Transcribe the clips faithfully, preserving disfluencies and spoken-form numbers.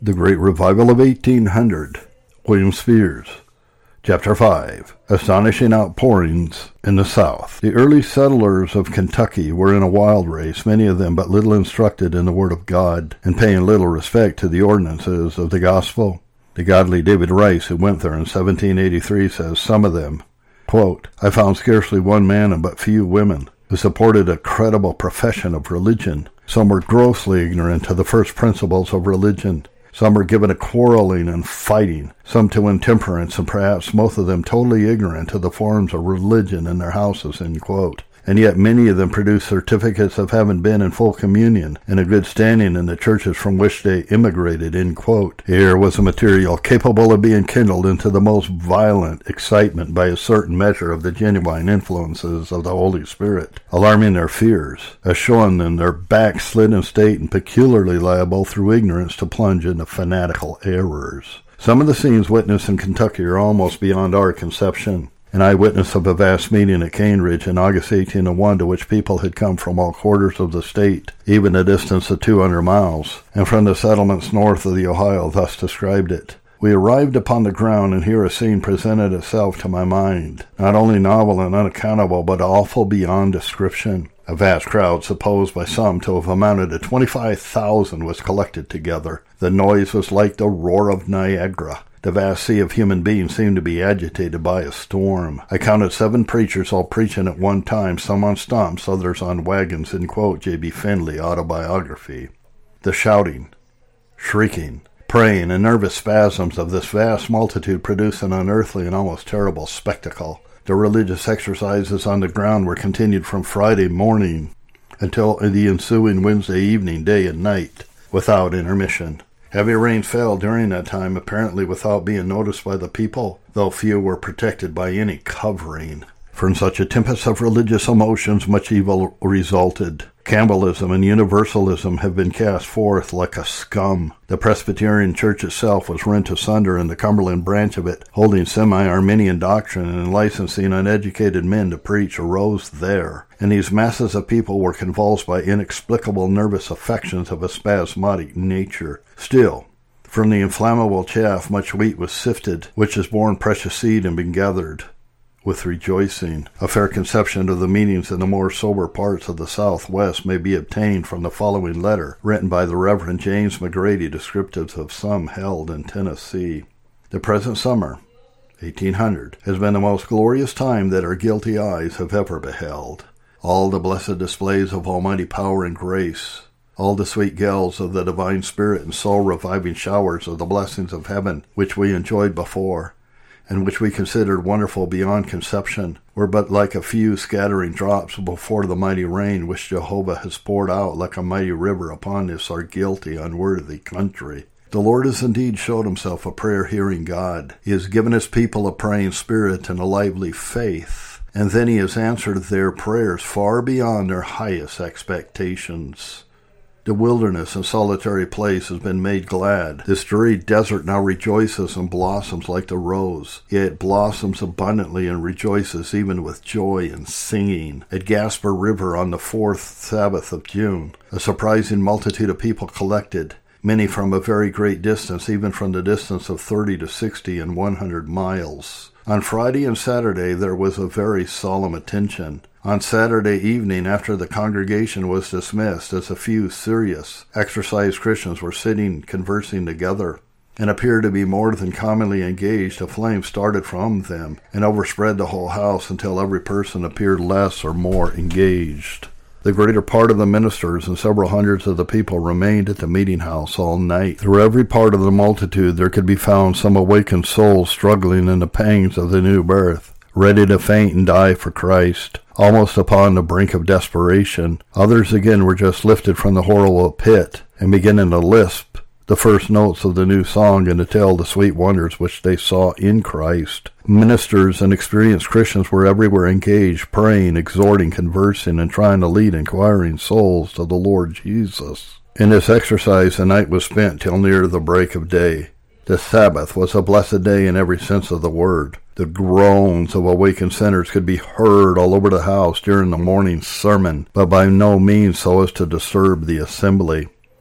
The Great Revival of eighteen hundred, William Speirs. Chapter five. Astonishing Outpourings in the South. The early settlers of Kentucky were in a wild race, many of them but little instructed in the Word of God, and paying little respect to the ordinances of the gospel. The godly David Rice, who went there in seventeen eighty-three, says some of them, quote, I found scarcely one man and but few women who supported a credible profession of religion. Some were grossly ignorant to the first principles of religion. Some were given to quarreling and fighting, some to intemperance, and perhaps most of them totally ignorant to the forms of religion in their houses, end quote. And yet many of them produced certificates of having been in full communion and a good standing in the churches from which they immigrated, end quote. Here was a material capable of being kindled into the most violent excitement by a certain measure of the genuine influences of the Holy Spirit, alarming their fears, as showing them their backslidden state and peculiarly liable through ignorance to plunge into fanatical errors. Some of the scenes witnessed in Kentucky are almost beyond our conception. An eyewitness of a vast meeting at Cane Ridge in August eighteen oh one, to which people had come from all quarters of the state, even a distance of two hundred miles, and from the settlements north of the Ohio, thus described it. We arrived upon the ground, and here a scene presented itself to my mind, not only novel and unaccountable, but awful beyond description. A vast crowd, supposed by some to have amounted to twenty-five thousand, was collected together. The noise was like the roar of Niagara. The vast sea of human beings seemed to be agitated by a storm. I counted seven preachers all preaching at one time, some on stumps, others on wagons, end quote, J B Findley, Autobiography. The shouting, shrieking, praying, and nervous spasms of this vast multitude produced an unearthly and almost terrible spectacle. The religious exercises on the ground were continued from Friday morning until the ensuing Wednesday evening, day and night, without intermission. Heavy rain fell during that time, apparently without being noticed by the people, though few were protected by any covering. From such a tempest of religious emotions, much evil resulted. Campbellism and Universalism have been cast forth like a scum. The Presbyterian Church itself was rent asunder, and the Cumberland branch of it, holding semi-Arminian doctrine and licensing uneducated men to preach, arose there. And these masses of people were convulsed by inexplicable nervous affections of a spasmodic nature. Still, from the inflammable chaff much wheat was sifted, which has borne precious seed and been gathered with rejoicing. A fair conception of the meanings in the more sober parts of the Southwest may be obtained from the following letter, written by the Reverend James McGrady, descriptive of some held in Tennessee. The present summer, eighteen hundred, has been the most glorious time that our guilty eyes have ever beheld. All the blessed displays of almighty power and grace, all the sweet gales of the divine spirit and soul-reviving showers of the blessings of heaven, which we enjoyed before, and which we considered wonderful beyond conception, were but like a few scattering drops before the mighty rain which Jehovah has poured out like a mighty river upon this our guilty, unworthy country. The Lord has indeed showed himself a prayer-hearing God. He has given his people a praying spirit and a lively faith, and then he has answered their prayers far beyond their highest expectations. The wilderness and solitary place has been made glad. This dreary desert now rejoices and blossoms like the rose. Yea, it blossoms abundantly and rejoices even with joy and singing. At Gasper River on the fourth Sabbath of June, a surprising multitude of people collected, many from a very great distance, even from the distance of thirty to sixty and one hundred miles. On Friday and Saturday there was a very solemn attention. On Saturday evening, after the congregation was dismissed, as a few serious, exercised Christians were sitting conversing together, and appeared to be more than commonly engaged, a flame started from them, and overspread the whole house until every person appeared less or more engaged. The greater part of the ministers and several hundreds of the people remained at the meeting house all night. Through every part of the multitude there could be found some awakened souls struggling in the pangs of the new birth, ready to faint and die for Christ, almost upon the brink of desperation. Others again were just lifted from the horrible pit and beginning to lisp the first notes of the new song and to tell the sweet wonders which they saw in Christ. Ministers and experienced Christians were everywhere engaged, praying, exhorting, conversing, and trying to lead inquiring souls to the Lord Jesus. In this exercise the night was spent till near the break of day. The Sabbath was a blessed day in every sense of the word. The groans of awakened sinners could be heard all over the house during the morning sermon, but by no means so as to disturb the assembly.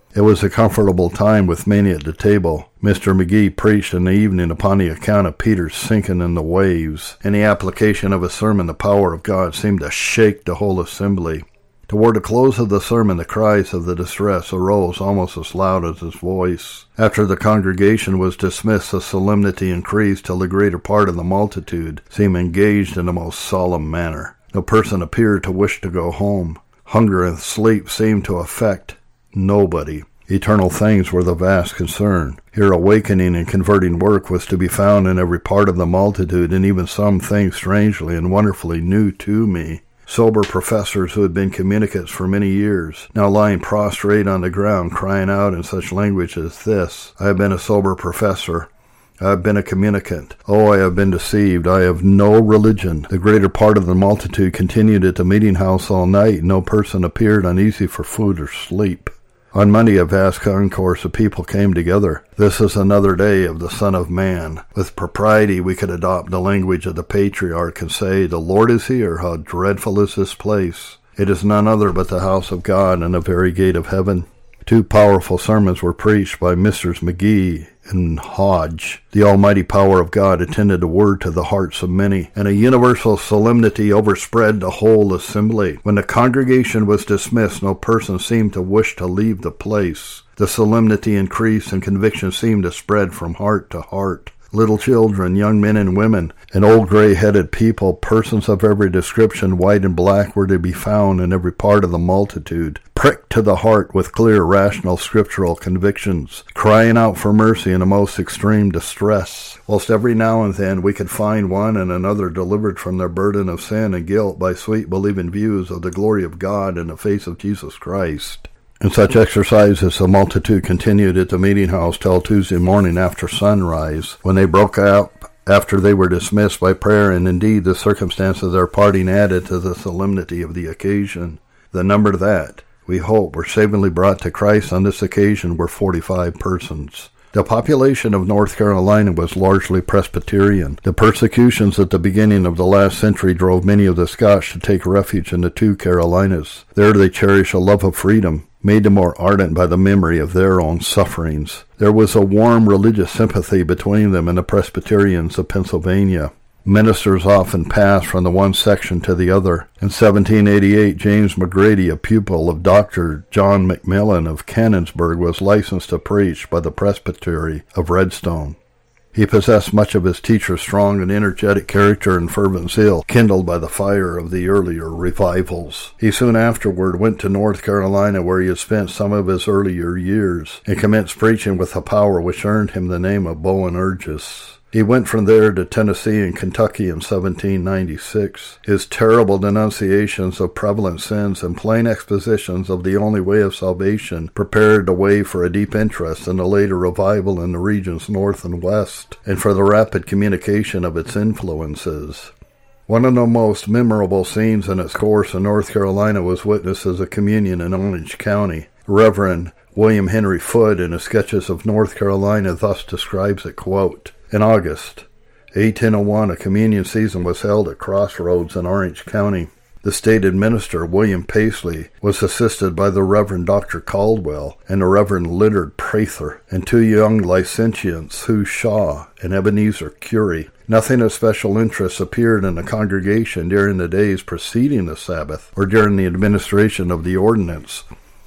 It was a comfortable time with many at the table. Mister McGee preached in the evening upon the account of Peter's sinking in the waves. In the application of his sermon, the power of God seemed to shake the whole assembly. Toward the close of the sermon, the cries of the distress arose almost as loud as his voice. After the congregation was dismissed, the solemnity increased till the greater part of the multitude seemed engaged in the most solemn manner. No person appeared to wish to go home. Hunger and sleep seemed to affect nobody. Eternal things were the vast concern. Here awakening and converting work was to be found in every part of the multitude, and even some things strangely and wonderfully new to me. Sober professors who had been communicants for many years, now lying prostrate on the ground, crying out in such language as this: I have been a sober professor. I have been a communicant. Oh, I have been deceived. I have no religion. The greater part of the multitude continued at the meeting house all night. No person appeared uneasy for food or sleep. On Monday, a vast concourse of people came together. This is another day of the Son of Man. With propriety, we could adopt the language of the patriarch and say, the Lord is here. How dreadful is this place! It is none other but the house of God and the very gate of heaven. Two powerful sermons were preached by Misters McGee and Hodge. The almighty power of God attended the word to the hearts of many, and a universal solemnity overspread the whole assembly. When the congregation was dismissed, no person seemed to wish to leave the place. The solemnity increased, and conviction seemed to spread from heart to heart. Little children, young men and women, and old gray-headed people, persons of every description, white and black, were to be found in every part of the multitude, pricked to the heart with clear, rational, scriptural convictions, crying out for mercy in the most extreme distress, whilst every now and then we could find one and another delivered from their burden of sin and guilt by sweet believing views of the glory of God in the face of Jesus Christ. In such exercises, the multitude continued at the meeting house till Tuesday morning after sunrise, when they broke up after they were dismissed by prayer, and indeed the circumstance of their parting added to the solemnity of the occasion. The number that, we hope, were savingly brought to Christ on this occasion were forty-five persons. The population of North Carolina was largely Presbyterian. The persecutions at the beginning of the last century drove many of the Scotch to take refuge in the two Carolinas. There they cherished a love of freedom, made them more ardent by the memory of their own sufferings. There was a warm religious sympathy between them and the Presbyterians of Pennsylvania. Ministers often passed from the one section to the other. In seventeen eighty-eight, James McGrady, a pupil of Doctor John McMillan of Canonsburg, was licensed to preach by the Presbytery of Redstone. He possessed much of his teacher's strong and energetic character and fervent zeal, kindled by the fire of the earlier revivals. He soon afterward went to North Carolina, where he had spent some of his earlier years, and commenced preaching with a power which earned him the name of Boanerges. He went from there to Tennessee and Kentucky in seventeen ninety-six. His terrible denunciations of prevalent sins and plain expositions of the only way of salvation prepared the way for a deep interest in the later revival in the regions north and west, and for the rapid communication of its influences. One of the most memorable scenes in its course in North Carolina was witnessed as a communion in Orange County. Reverend William Henry Foote, in his Sketches of North Carolina, thus describes it, quote, in August eighteen oh one, a communion season was held at Crossroads in Orange County. The stated minister, William Paisley, was assisted by the Reverend Doctor Caldwell and the Reverend Leonard Prather, and two young licentiates, Hugh Shaw and Ebenezer Curie. Nothing of special interest appeared in the congregation during the days preceding the Sabbath or during the administration of the ordinance.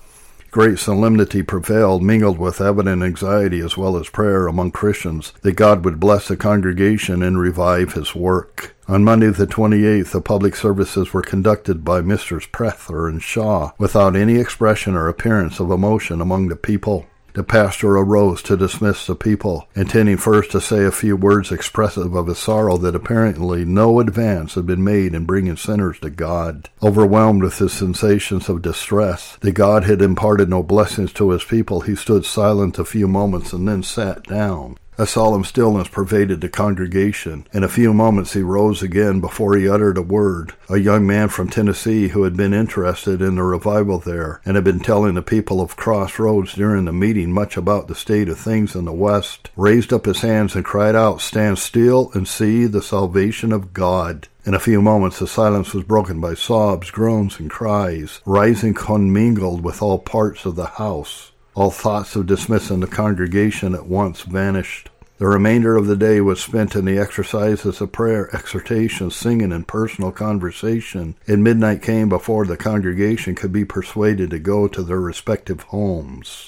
Great solemnity prevailed, mingled with evident anxiety as well as prayer among Christians, that God would bless the congregation and revive his work. On Monday the twenty-eighth, the public services were conducted by Misters Prather and Shaw, without any expression or appearance of emotion among the people. The pastor arose to dismiss the people, intending first to say a few words expressive of his sorrow that apparently no advance had been made in bringing sinners to God. Overwhelmed with his sensations of distress, that God had imparted no blessings to his people, he stood silent a few moments and then sat down. A solemn stillness pervaded the congregation. In a few moments he rose again before he uttered a word. A young man from Tennessee who had been interested in the revival there and had been telling the people of Crossroads during the meeting much about the state of things in the West, raised up his hands and cried out, "Stand still and see the salvation of God." In a few moments the silence was broken by sobs, groans, and cries, rising commingled with all parts of the house. All thoughts of dismissing the congregation at once vanished. The remainder of the day was spent in the exercises of prayer, exhortation, singing, and personal conversation, and midnight came before the congregation could be persuaded to go to their respective homes.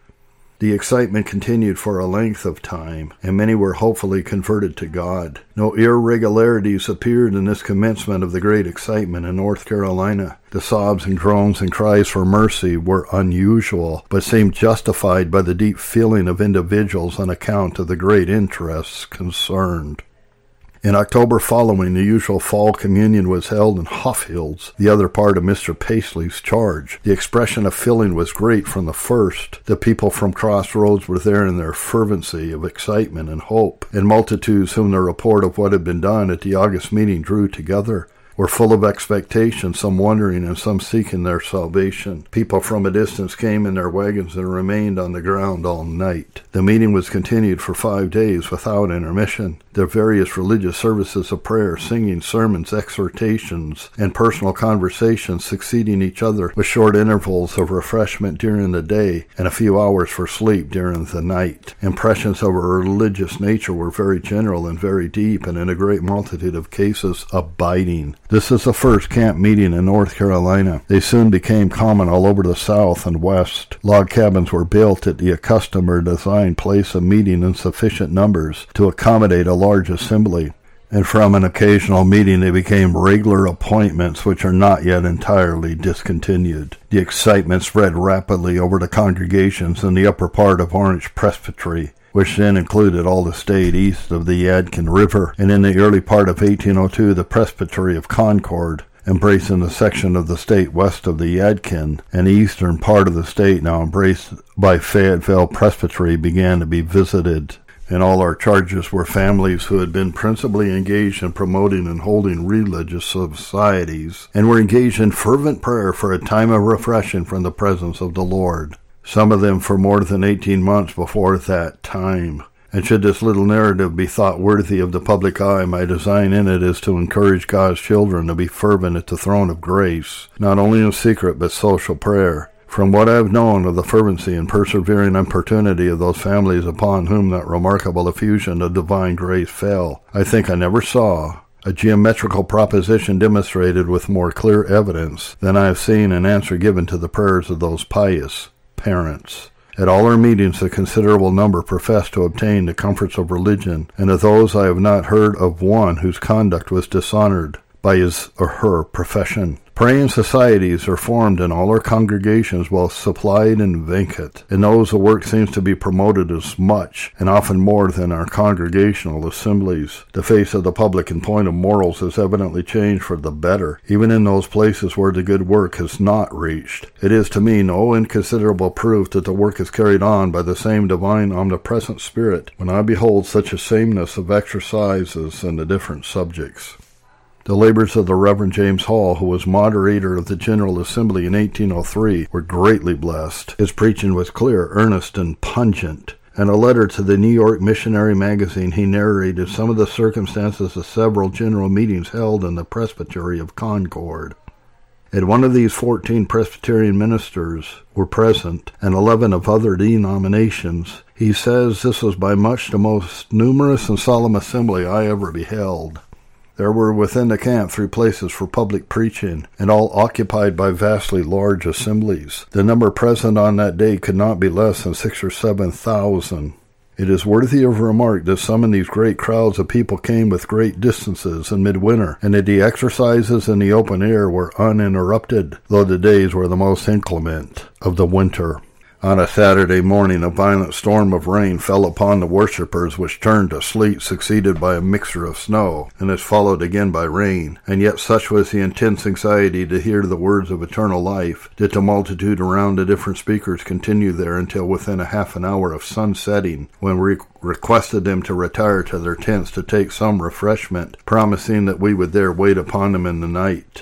The excitement continued for a length of time, and many were hopefully converted to God. No irregularities appeared in this commencement of the great excitement in North Carolina. The sobs and groans and cries for mercy were unusual, but seemed justified by the deep feeling of individuals on account of the great interests concerned. In October following, the usual fall communion was held in Hofhilds, the other part of Mister Paisley's charge. The expression of feeling was great from the first. The people from Crossroads were there in their fervency of excitement and hope, and multitudes whom the report of what had been done at the August meeting drew together were full of expectation, some wondering and some seeking their salvation. People from a distance came in their wagons and remained on the ground all night. The meeting was continued for five days without intermission. The various religious services of prayer, singing, sermons, exhortations, and personal conversations succeeding each other with short intervals of refreshment during the day and a few hours for sleep during the night. Impressions of a religious nature were very general and very deep, and in a great multitude of cases abiding. This is the first camp meeting in North Carolina. They soon became common all over the South and West. Log cabins were built at the accustomed or designed place of meeting in sufficient numbers to accommodate a large assembly, and from an occasional meeting they became regular appointments which are not yet entirely discontinued. The excitement spread rapidly over the congregations in the upper part of Orange Presbytery, which then included all the state east of the Yadkin River, and in the early part of eighteen oh two the Presbytery of Concord, embracing the section of the state west of the Yadkin, and the eastern part of the state now embraced by Fayetteville Presbytery, began to be visited. In all our charges were families who had been principally engaged in promoting and holding religious societies, and were engaged in fervent prayer for a time of refreshing from the presence of the Lord. Some of them for more than eighteen months before that time. And should this little narrative be thought worthy of the public eye, my design in it is to encourage God's children to be fervent at the throne of grace, not only in secret but social prayer. From what I have known of the fervency and persevering importunity of those families upon whom that remarkable effusion of divine grace fell, I think I never saw a geometrical proposition demonstrated with more clear evidence than I have seen an answer given to the prayers of those pious parents. At all our meetings a considerable number professed to obtain the comforts of religion, and of those I have not heard of one whose conduct was dishonored by his or her profession. Praying societies are formed in all our congregations, both supplied and vacant. In those the work seems to be promoted as much, and often more, than our congregational assemblies. The face of the public in point of morals has evidently changed for the better, even in those places where the good work has not reached. It is to me no inconsiderable proof that the work is carried on by the same divine omnipresent Spirit, when I behold such a sameness of exercises in the different subjects. The labors of the Reverend James Hall, who was moderator of the General Assembly in eighteen oh three, were greatly blessed. His preaching was clear, earnest, and pungent. In a letter to the New York Missionary Magazine, he narrated some of the circumstances of several general meetings held in the Presbytery of Concord. At one of these fourteen Presbyterian ministers were present, and eleven of other denominations. He says this was by much the most numerous and solemn assembly I ever beheld. There were within the camp three places for public preaching, and all occupied by vastly large assemblies. The number present on that day could not be less than six or seven thousand. It is worthy of remark that some of these great crowds of people came with great distances in midwinter, and that the exercises in the open air were uninterrupted, though the days were the most inclement of the winter. On a Saturday morning, a violent storm of rain fell upon the worshippers, which turned to sleet, succeeded by a mixture of snow, and is followed again by rain. And yet such was the intense anxiety to hear the words of eternal life, that the multitude around the different speakers continued there until within a half an hour of sun setting, when we requested them to retire to their tents to take some refreshment, promising that we would there wait upon them in the night.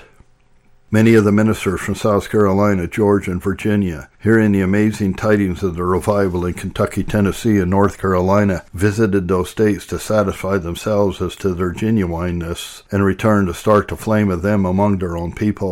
Many of the ministers from South Carolina, Georgia, and Virginia, hearing the amazing tidings of the revival in Kentucky, Tennessee, and North Carolina, visited those states to satisfy themselves as to their genuineness, and returned to start the flame of them among their own people.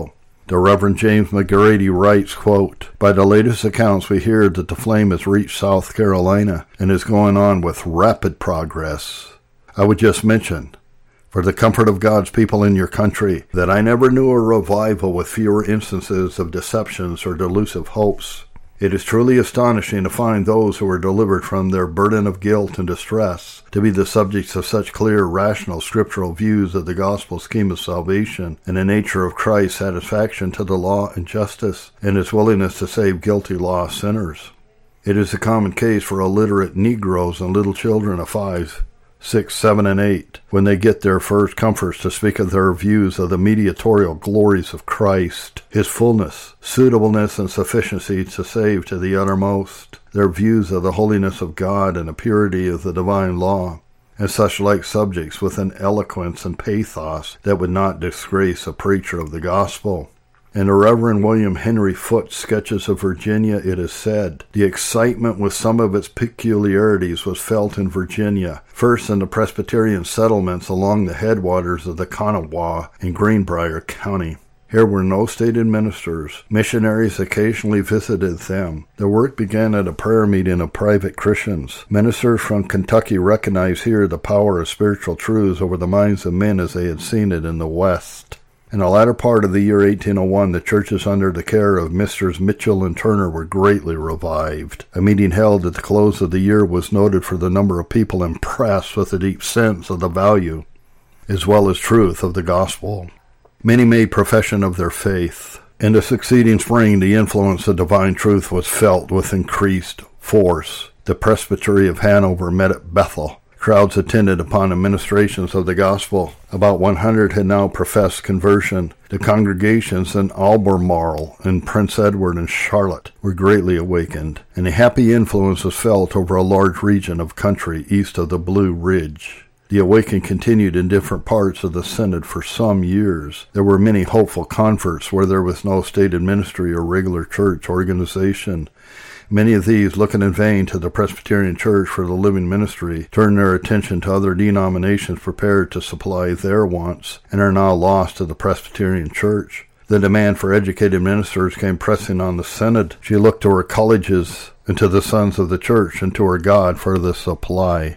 The Reverend James McGrady writes, quote, "By the latest accounts, we hear that the flame has reached South Carolina and is going on with rapid progress. I would just mention, for the comfort of God's people in your country, that I never knew a revival with fewer instances of deceptions or delusive hopes. It is truly astonishing to find those who were delivered from their burden of guilt and distress to be the subjects of such clear, rational, scriptural views of the gospel scheme of salvation and the nature of Christ's satisfaction to the law and justice and his willingness to save guilty lost sinners. It is a common case for illiterate Negroes and little children of five, six, seven, and eight, when they get their first comforts, to speak of their views of the mediatorial glories of Christ, his fullness, suitableness, and sufficiency to save to the uttermost, their views of the holiness of God and the purity of the divine law, and such like subjects with an eloquence and pathos that would not disgrace a preacher of the gospel. In the Reverend William Henry Foote's Sketches of Virginia, it is said, the excitement with some of its peculiarities was felt in Virginia, first in the Presbyterian settlements along the headwaters of the Kanawha in Greenbrier County. Here were no stated ministers. Missionaries occasionally visited them. The work began at a prayer meeting of private Christians. Ministers from Kentucky recognized here the power of spiritual truths over the minds of men as they had seen it in the West. In the latter part of the year eighteen oh one, the churches under the care of Misters Mitchell and Turner were greatly revived. A meeting held at the close of the year was noted for the number of people impressed with a deep sense of the value, as well as truth, of the gospel. Many made profession of their faith. In the succeeding spring, the influence of divine truth was felt with increased force. The Presbytery of Hanover met at Bethel. Crowds attended upon the ministrations of the gospel. About one hundred had now professed conversion. The congregations in Albemarle and Prince Edward and Charlotte were greatly awakened, and a happy influence was felt over a large region of country east of the Blue Ridge. The awakening continued in different parts of the synod for some years. There were many hopeful converts where there was no stated ministry or regular church organization. Many of these, looking in vain to the Presbyterian Church for the living ministry, turned their attention to other denominations prepared to supply their wants, and are now lost to the Presbyterian Church. The demand for educated ministers came pressing on the synod. She looked to her colleges and to the sons of the church and to her God for the supply.